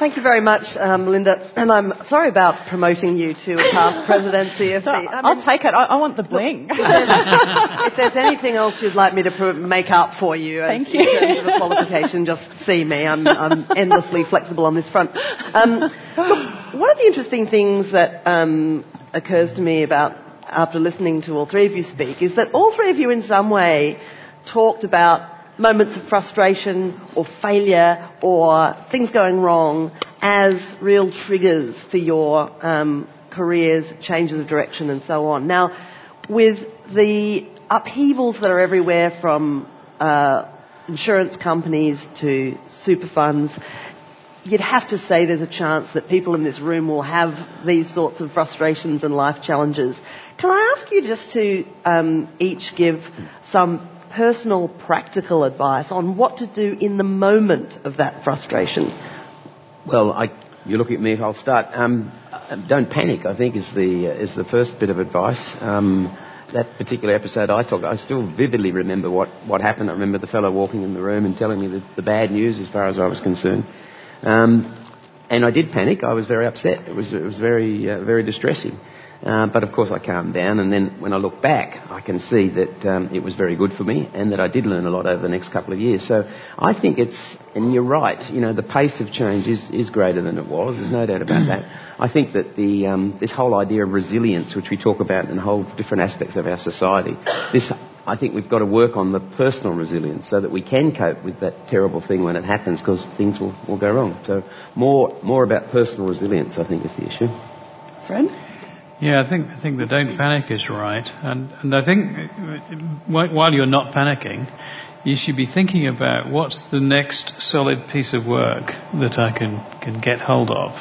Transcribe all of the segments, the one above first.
Thank you very much, Melinda. And I'm sorry about promoting you to a past presidency of I'll take it. I want the bling. If there's anything else you'd like me to make up for you, in terms of a qualification, just see me. I'm endlessly flexible on this front. Look, one of the interesting things that occurs to me about after listening to all three of you speak is that all three of you in some way talked about moments of frustration or failure or things going wrong as real triggers for your careers, changes of direction and so on. Now, with the upheavals that are everywhere from insurance companies to super funds, you'd have to say there's a chance that people in this room will have these sorts of frustrations and life challenges. Can I ask you just to each give some personal, practical advice on what to do in the moment of that frustration? Well, you look at me, I'll start. Don't panic, I think, is the first bit of advice. That particular episode I still vividly remember what happened. I remember the fellow walking in the room and telling me the bad news as far as I was concerned. And I did panic. I was very upset. It was very, very distressing. But of course I calmed down, and then when I look back I can see that it was very good for me and that I did learn a lot over the next couple of years. So I think and you're right, the pace of change is greater than it was, there's no doubt about that. I think that this whole idea of resilience, which we talk about in whole different aspects of our society, I think we've got to work on the personal resilience so that we can cope with that terrible thing when it happens, because things will go wrong. So more about personal resilience, I think, is the issue. Fred? Yeah, I think the don't panic is right. And I think while you're not panicking, you should be thinking about what's the next solid piece of work that I can get hold of,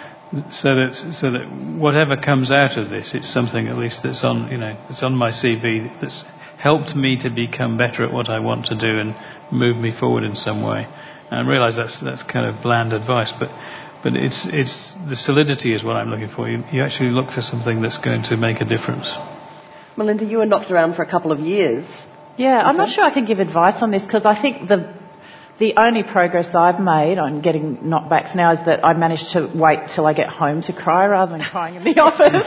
so that whatever comes out of this, it's something at least that's on my CV, that's helped me to become better at what I want to do and move me forward in some way. And I realise that's kind of bland advice, but it's the solidity is what I'm looking for. You actually look for something that's going to make a difference. Melinda, you were knocked around for a couple of years. Yeah, I'm not sure I can give advice on this, because I think the only progress I've made on getting knockbacks now is that I managed to wait till I get home to cry rather than crying in the office.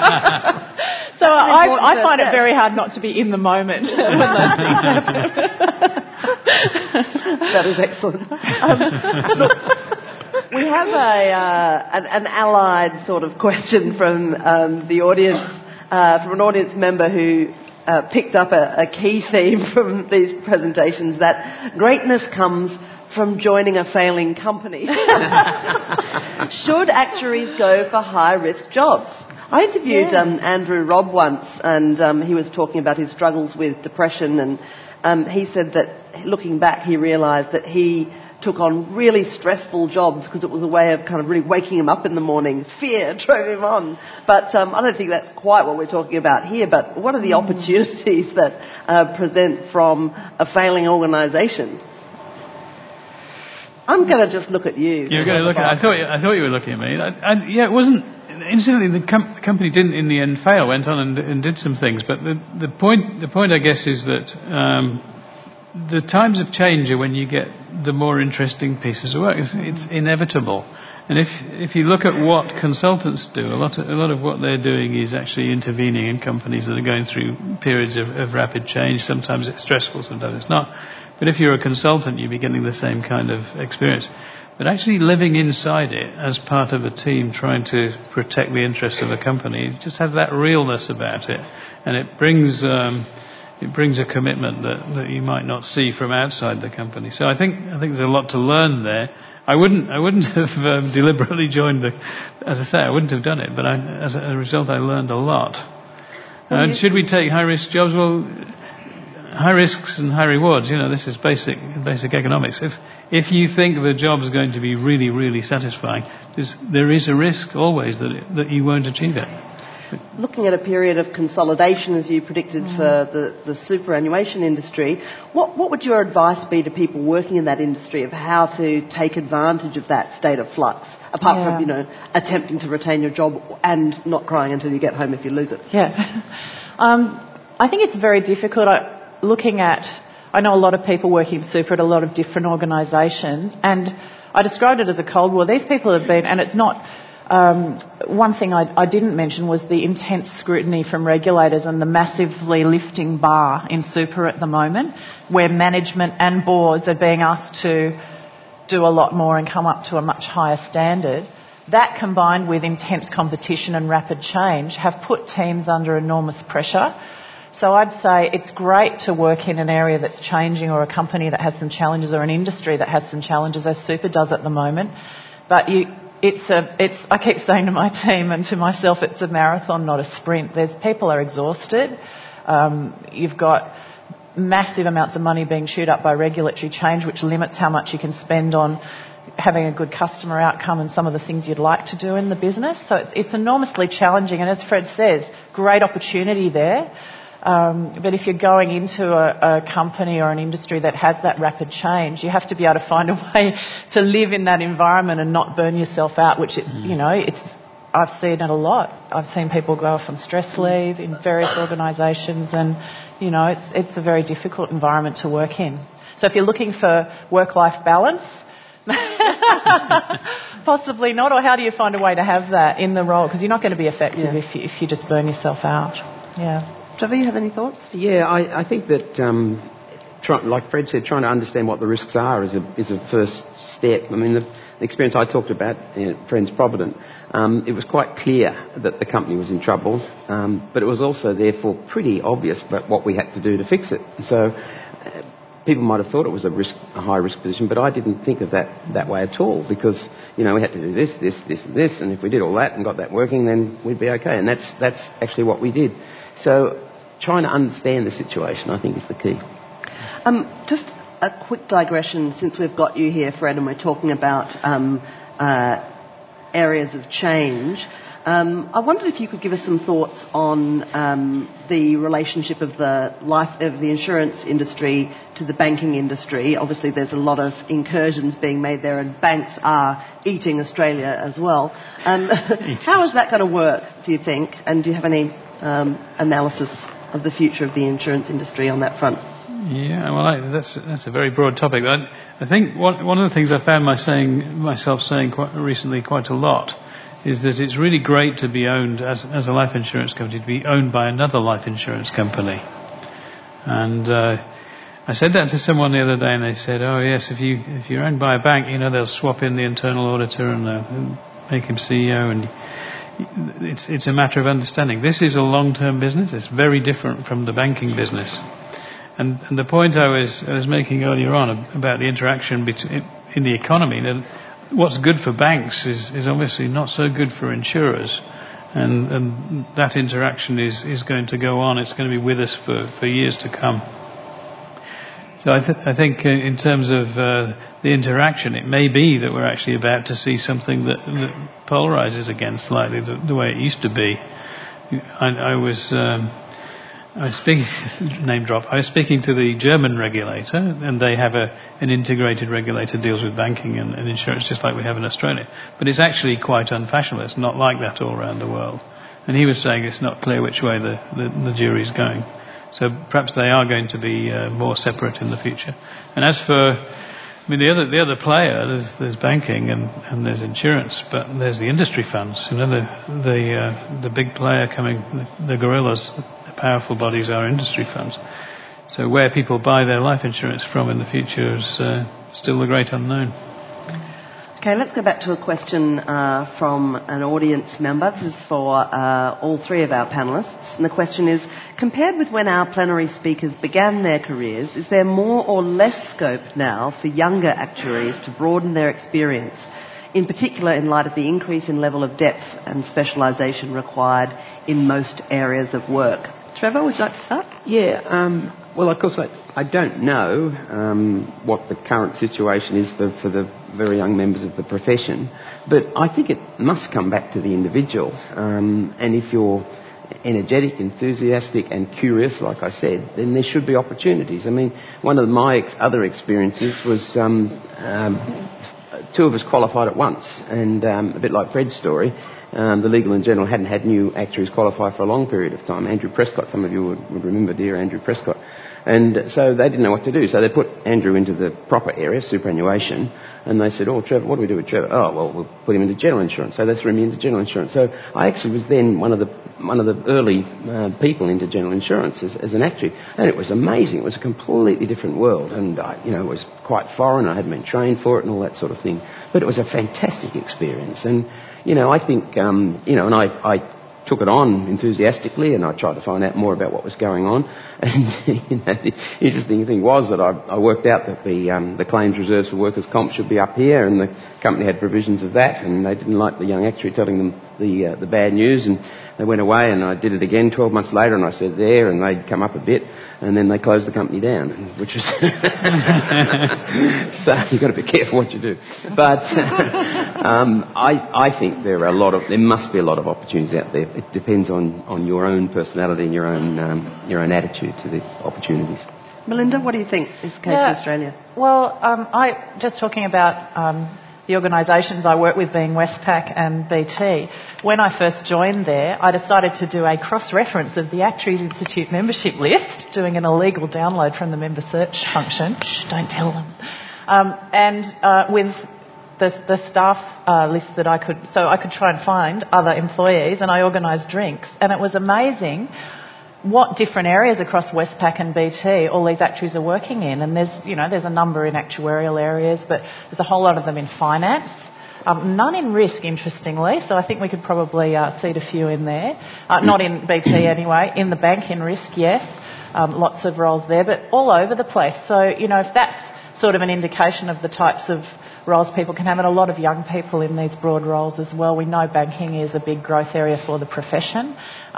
So I find it very hard not to be in the moment when those things happen. That is excellent. Look, we have an allied sort of question from the audience, from an audience member who picked up a key theme from these presentations, that greatness comes from joining a failing company. Should actuaries go for high-risk jobs? I interviewed Andrew Robb once, and he was talking about his struggles with depression, and he said that looking back he realised that he took on really stressful jobs because it was a way of kind of really waking him up in the morning. Fear drove him on. But I don't think that's quite what we're talking about here. But what are the opportunities that present from a failing organisation? I'm going to just look at you. You're going to look at. I thought you were looking at me. Yeah, it wasn't. Incidentally, the company didn't in the end fail. Went on and did some things. But the point I guess is that the times of change are when you get the more interesting pieces of work. It's inevitable. And if you look at what consultants do, a lot of what they're doing is actually intervening in companies that are going through periods of rapid change. Sometimes it's stressful, sometimes it's not. But if you're a consultant, you'll be getting the same kind of experience. But actually living inside it as part of a team trying to protect the interests of a company, it just has that realness about it. And it brings a commitment that you might not see from outside the company. So I think there's a lot to learn there. I wouldn't have deliberately joined as I say, I wouldn't have done it, but as a result I learned a lot. And should we take high risk jobs? Well, high risks and high rewards, this is basic economics. If you think the job's going to be really, really satisfying, there is a risk always that you won't achieve it. Looking at a period of consolidation, as you predicted, for the superannuation industry, what would your advice be to people working in that industry of how to take advantage of that state of flux, apart from, attempting to retain your job and not crying until you get home if you lose it? Yeah. I think it's very difficult. I know a lot of people working in super at a lot of different organisations, and I described it as a Cold War. These people have been, and it's not... one thing I didn't mention was the intense scrutiny from regulators and the massively lifting bar in super at the moment, where management and boards are being asked to do a lot more and come up to a much higher standard. That, combined with intense competition and rapid change, have put teams under enormous pressure. So I'd say it's great to work in an area that's changing, or a company that has some challenges, or an industry that has some challenges, as super does at the moment. But I keep saying to my team and to myself, it's a marathon, not a sprint. People are exhausted. You've got massive amounts of money being chewed up by regulatory change, which limits how much you can spend on having a good customer outcome and some of the things you'd like to do in the business. So it's enormously challenging, and as Fred says, great opportunity there. But if you're going into a company or an industry that has that rapid change, you have to be able to find a way to live in that environment and not burn yourself out, which, I've seen it a lot. I've seen people go off on stress leave in various organisations, and, it's a very difficult environment to work in. So if you're looking for work-life balance, possibly not, or how do you find a way to have that in the role? Because you're not going to be effective if you just burn yourself out. Yeah. Trevor, you have any thoughts? Yeah, I think that, like Fred said, trying to understand what the risks are is a first step. I mean, the experience I talked about, Friends Provident, it was quite clear that the company was in trouble, but it was also therefore pretty obvious about what we had to do to fix it. So people might have thought it was a high-risk position, but I didn't think of that way at all, because, we had to do this, and this, and if we did all that and got that working, then we'd be okay. And that's actually what we did. So trying to understand the situation, I think, is the key. Just a quick digression, since we've got you here, Fred, and we're talking about areas of change. I wondered if you could give us some thoughts on the relationship of the insurance industry to the banking industry. Obviously, there's a lot of incursions being made there, and banks are eating Australia as well. How is that going to work, do you think? And do you have any analysis of the future of the insurance industry on that front? Yeah, well, that's a very broad topic. I think one of the things I found myself saying quite recently quite a lot is that it's really great to be owned as a life insurance company, to be owned by another life insurance company. And I said that to someone the other day, and they said, "Oh yes, if you're owned by a bank, they'll swap in the internal auditor and make him CEO, and it's a matter of understanding. This is a long-term business. It's very different from the banking business." And the point I was making earlier on about the interaction in the economy, that what's good for banks is obviously not so good for insurers, and that interaction is going to go on. It's going to be with us for years to come. So I think in terms of the interaction, it may be that we're actually about to see something that polarises again slightly the way it used to be. I was speaking, name drop, I was speaking to the German regulator, and they have an integrated regulator that deals with banking and insurance just like we have in Australia. But it's actually quite unfashionable. It's not like that all around the world. And he was saying it's not clear which way the jury's going. So perhaps they are going to be more separate in the future. And as for, the other player, there's banking and there's insurance, but there's the industry funds. The big player coming, the gorillas, the powerful bodies are industry funds. So where people buy their life insurance from in the future is still the great unknown. Okay, let's go back to a question from an audience member. This is for all three of our panellists. And the question is, compared with when our plenary speakers began their careers, is there more or less scope now for younger actuaries to broaden their experience, in particular in light of the increase in level of depth and specialisation required in most areas of work? Trevor, would you like to start? Yeah, well, of course, I don't know what the current situation is for the very young members of the profession, but I think it must come back to the individual. And if you're energetic, enthusiastic and curious, like I said, then there should be opportunities. One of my other experiences was two of us qualified at once, and a bit like Fred's story, the Legal and General hadn't had new actuaries qualify for a long period of time. Andrew Prescott, some of you would remember dear Andrew Prescott. And so they didn't know what to do. So they put Andrew into the proper area, superannuation, and they said, oh, Trevor, what do we do with Trevor? Oh, well, we'll put him into general insurance. So they threw me into general insurance. So I actually was then one of the early people into general insurance as an actuary. And it was amazing. It was a completely different world. And it was quite foreign. I hadn't been trained for it and all that sort of thing. But it was a fantastic experience. And, I think, and I took it on enthusiastically, and I tried to find out more about what was going on. And the interesting thing was that I worked out that the claims reserves for workers' comp should be up here, and the company had provisions of that, and they didn't like the young actuary telling them the bad news, and they went away, and I did it again 12 months later, and I said there, and they'd come up a bit, and then they closed the company down, which was so you've got to be careful what you do. But I think there must be a lot of opportunities out there. It depends on your own personality and your own attitude to the opportunities. Melinda, what do you think is the case in Australia? Well, I just talking about the organisations I work with being Westpac and BT. When I first joined there, I decided to do a cross-reference of the Actuaries Institute membership list, doing an illegal download from the member search function. Shh, don't tell them. With the staff list that I could try and find other employees, and I organised drinks, and it was amazing what different areas across Westpac and BT all these actuaries are working in. And there's a number in actuarial areas, but there's a whole lot of them in finance. None in risk, interestingly, so I think we could probably seed a few in there. Not in BT anyway. In the bank, in risk, yes. Lots of roles there, but all over the place. So, if that's sort of an indication of the types of roles people can have, and a lot of young people in these broad roles as well. We know banking is a big growth area for the profession.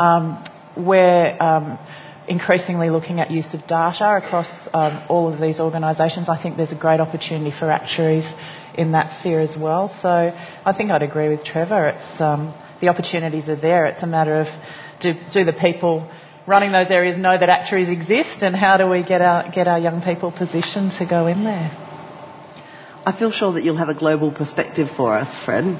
We're increasingly looking at use of data across all of these organisations. I think there's a great opportunity for actuaries in that sphere as well. So I think I'd agree with Trevor. It's the opportunities are there. It's a matter of do the people running those areas know that actuaries exist, and how do we get our young people positioned to go in there? I feel sure that you'll have a global perspective for us, Fred.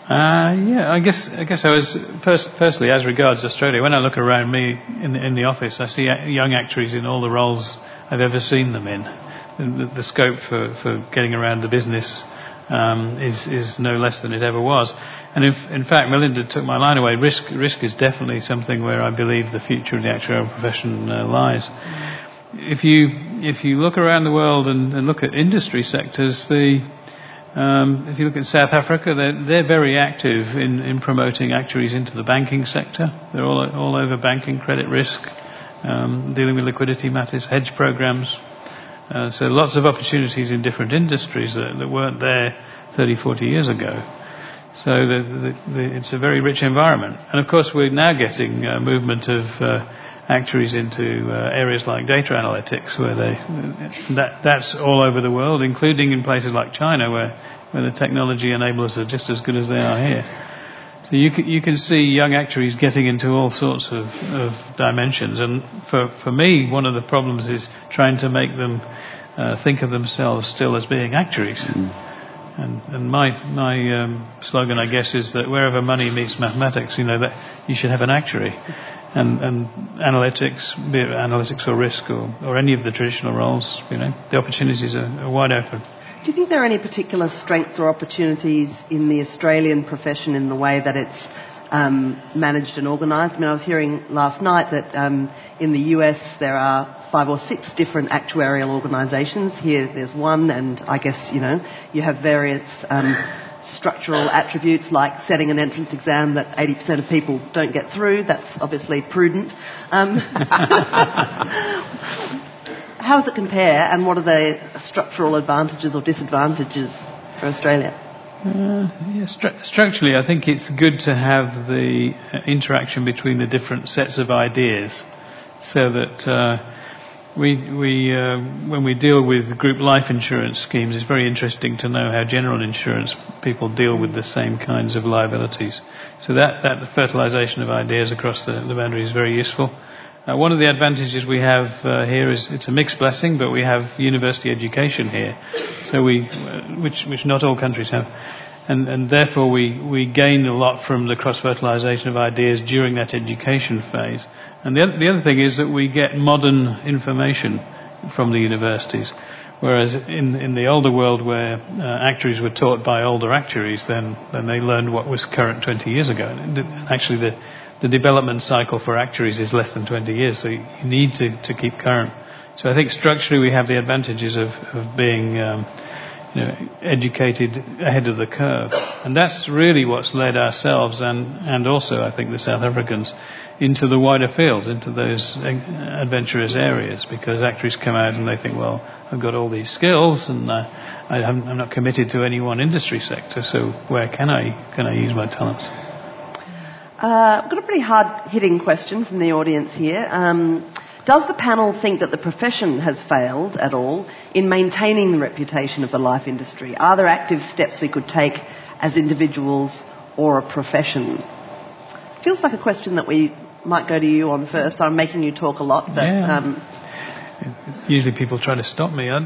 I guess I was firstly, as regards Australia, when I look around me in the office, I see young actuaries in all the roles I've ever seen them in. The scope for getting around the business is no less than it ever was. And in fact, Melinda took my line away. Risk is definitely something where I believe the future of the actuarial profession lies. If you look around the world and look at industry sectors, if you look at South Africa, they're very active in promoting actuaries into the banking sector. They're all over banking, credit risk, dealing with liquidity matters, hedge programs. So lots of opportunities in different industries that weren't there 30, 40 years ago. So it's a very rich environment. And of course we're now getting movement of actuaries into areas like data analytics, where that's all over the world, including in places like China, where the technology enablers are just as good as they are here. So you can see young actuaries getting into all sorts of dimensions. And for me, one of the problems is trying to make them think of themselves still as being actuaries. And my slogan, I guess, is that wherever money meets mathematics, that you should have an actuary. And analytics, be it analytics or risk or any of the traditional roles, the opportunities are wide open. Do you think there are any particular strengths or opportunities in the Australian profession in the way that it's managed and organised? I mean, I was hearing last night that in the US there are 5 or 6 different actuarial organisations. Here there's one, and I guess, you have various structural attributes like setting an entrance exam that 80% of people don't get through. That's obviously prudent. How does it compare, and what are the structural advantages or disadvantages for Australia? Structurally, I think it's good to have the interaction between the different sets of ideas, so that when we deal with group life insurance schemes, it's very interesting to know how general insurance people deal with the same kinds of liabilities. So that fertilisation of ideas across the boundary is very useful. One of the advantages we have here is it's a mixed blessing, but we have university education here, so which not all countries have. And therefore we gain a lot from the cross-fertilisation of ideas during that education phase. And the other thing is that we get modern information from the universities. Whereas in the older world where actuaries were taught by older actuaries, then they learned what was current 20 years ago. And actually the development cycle for actuaries is less than 20 years, so you need to keep current. So I think structurally we have the advantages of being educated ahead of the curve. And that's really what's led ourselves and also I think the South Africans into the wider fields, into those adventurous areas, because actuaries come out and they think, well, I've got all these skills and I'm not committed to any one industry sector, so where can I use my talents? I've got a pretty hard-hitting question from the audience here. Does the panel think that the profession has failed at all in maintaining the reputation of the life industry? Are there active steps we could take as individuals or a profession? Feels like a question that we might go to you on first. I'm making you talk a lot, but usually people try to stop me.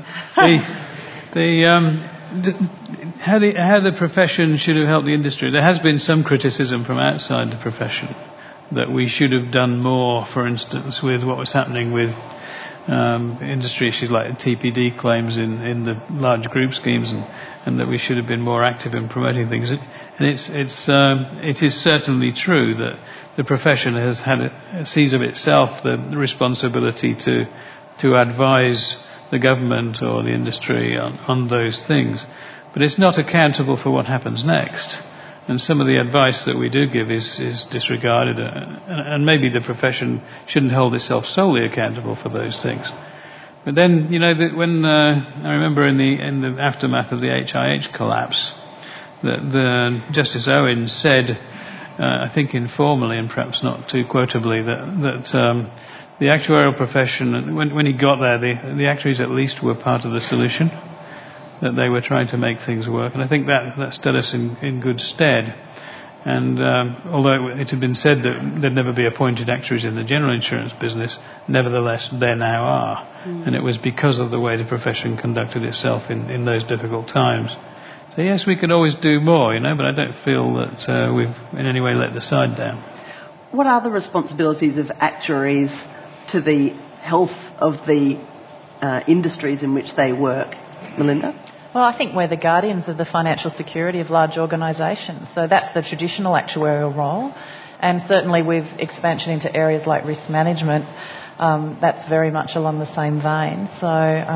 How the profession should have helped the industry. There has been some criticism from outside the profession that we should have done more, for instance, with what was happening with industry issues like TPD claims in the large group schemes, and that we should have been more active in promoting things. And it is certainly true that the profession sees of itself the responsibility to advise the government or the industry on those things, but it's not accountable for what happens next. And some of the advice that we do give is disregarded, and maybe the profession shouldn't hold itself solely accountable for those things. But then, when I remember in the aftermath of the HIH collapse, that Justice Owen said, I think informally and perhaps not too quotably, that the actuarial profession, when he got there, the actuaries at least were part of the solution, that they were trying to make things work. And I think that stood us in good stead. And although it had been said that there'd never be appointed actuaries in the general insurance business, nevertheless there now are. And it was because of the way the profession conducted itself in those difficult times. So yes, we could always do more, but I don't feel that we've in any way let the side down. What are the responsibilities of actuaries to the health of the industries in which they work? Melinda? Well, I think we're the guardians of the financial security of large organisations. So that's the traditional actuarial role. And certainly with expansion into areas like risk management, that's very much along the same vein. So,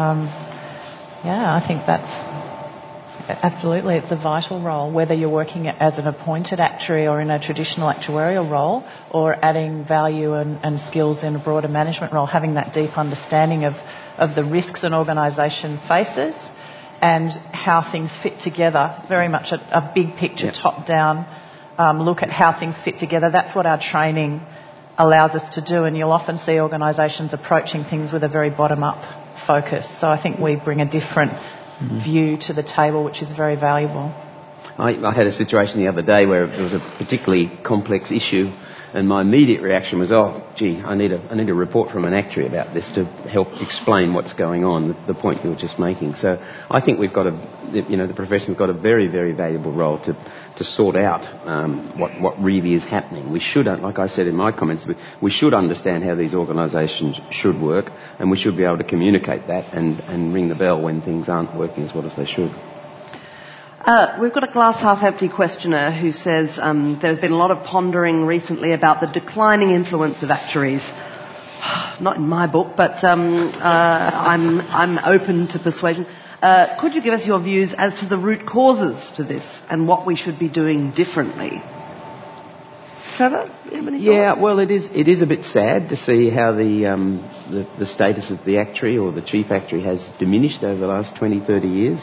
I think that's absolutely, it's a vital role, whether you're working as an appointed actuary or in a traditional actuarial role, or adding value and skills in a broader management role, having that deep understanding of the risks an organisation faces and how things fit together, very much a big picture, top-down look at how things fit together. That's what our training allows us to do, and you'll often see organisations approaching things with a very bottom-up focus. So I think we bring a different view to the table, which is very valuable. I had a situation the other day where there was a particularly complex issue, and my immediate reaction was, I need a report from an actuary about this to help explain what's going on, the point you were just making. So I think we've got the profession's got a very, very valuable role to sort out what really is happening. We should, like I said in my comments, we should understand how these organisations should work, and we should be able to communicate that and ring the bell when things aren't working as well as they should. We've got a glass half empty questioner who says there's been a lot of pondering recently about the declining influence of actuaries. Not in my book, but I'm open to persuasion. Could you give us your views as to the root causes to this and what we should be doing differently? Trevor, yeah, well, it is a bit sad to see how the status of the actuary or the chief actuary has diminished over the last 20, 30 years.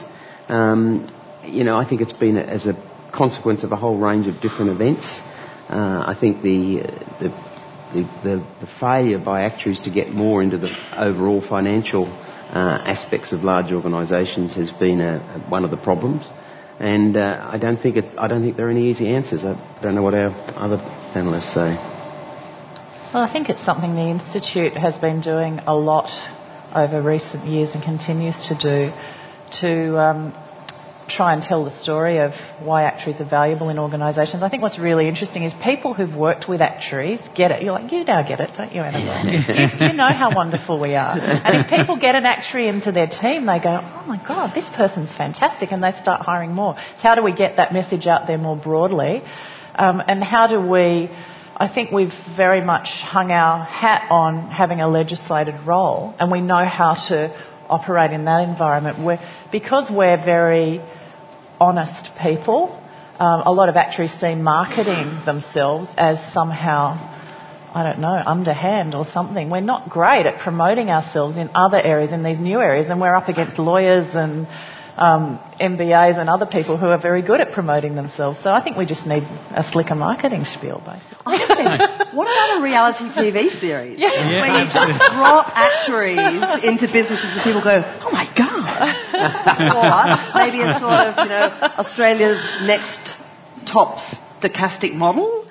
I think it's been as a consequence of a whole range of different events. I think the failure by actuaries to get more into the overall financial aspects of large organisations has been one of the problems. And I don't think there are any easy answers. I don't know what our other panellists say. Well, I think it's something the Institute has been doing a lot over recent years and continues to do to try and tell the story of why actuaries are valuable in organisations. I think what's really interesting is people who've worked with actuaries get it. You're like, you now get it, don't you, Annabelle? You know how wonderful we are. And if people get an actuary into their team, they go, oh my God, this person's fantastic, and they start hiring more. So how do we get that message out there more broadly? And how do we... I think we've very much hung our hat on having a legislated role, and we know how to operate in that environment. Because we're very honest people, a lot of actuaries see marketing themselves as somehow, I don't know, underhand or something. We're not great at promoting ourselves in other areas, in these new areas, and we're up against lawyers and MBAs and other people who are very good at promoting themselves. So I think we just need a slicker marketing spiel, basically. What about a reality TV series? Where you just drop actuaries into businesses and people go, oh my God. Or maybe it's sort of, Australia's next top stochastic model.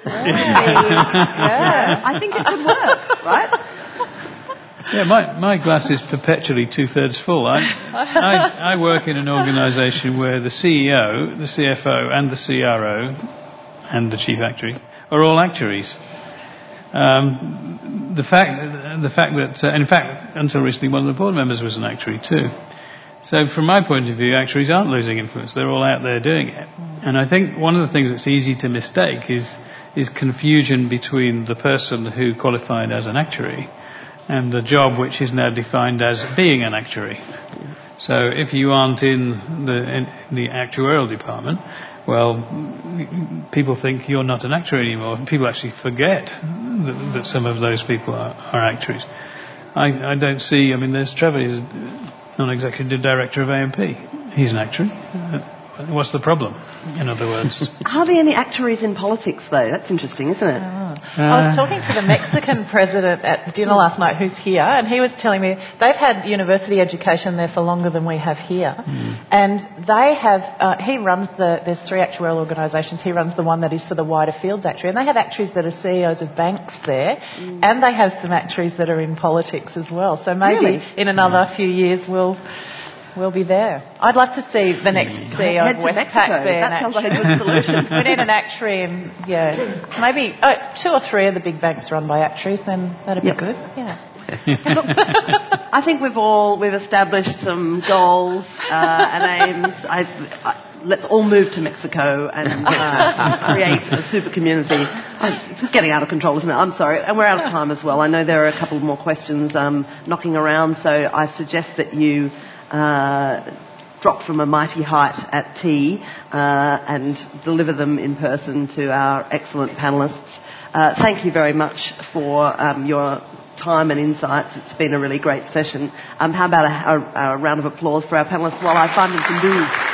Yeah. I think it could work, right? Yeah, my glass is perpetually 2/3 full. I work in an organisation where the CEO, the CFO and the CRO and the chief actuary are all actuaries. The fact that, in fact, until recently, one of the board members was an actuary too. So from my point of view, actuaries aren't losing influence. They're all out there doing it. And I think one of the things that's easy to mistake is confusion between the person who qualified as an actuary and the job which is now defined as being an actuary. So if you aren't in the actuarial department, well, people think you're not an actuary anymore. People actually forget that some of those people are actuaries. I don't see... there's Trevor, he's non-executive director of AMP. He's an actuary. What's the problem, in other words? Hardly any actuaries in politics, though. That's interesting, isn't it? I was talking to the Mexican president at dinner last night, who's here, and he was telling me they've had university education there for longer than we have here. And they have... he runs there's 3 actuarial organisations. He runs the one that is for the wider fields actuary. And they have actuaries that are CEOs of banks there, and they have some actuaries that are in politics as well. So maybe in another few years we'll be there. I'd like to see the next CEO of Westpac there. That sounds like a good solution. We need an actuary, and maybe 2 or 3 of the big banks run by actuaries. Then that'd be good. Yeah. Look, I think we've established some goals and aims. Let's all move to Mexico and create a super community. It's getting out of control, isn't it? I'm sorry. And we're out of time as well. I know there are a couple more questions knocking around, so I suggest that you drop from a mighty height at tea and deliver them in person to our excellent panellists. Thank you very much for your time and insights. It's been a really great session. How about a round of applause for our panellists while I find them some booze?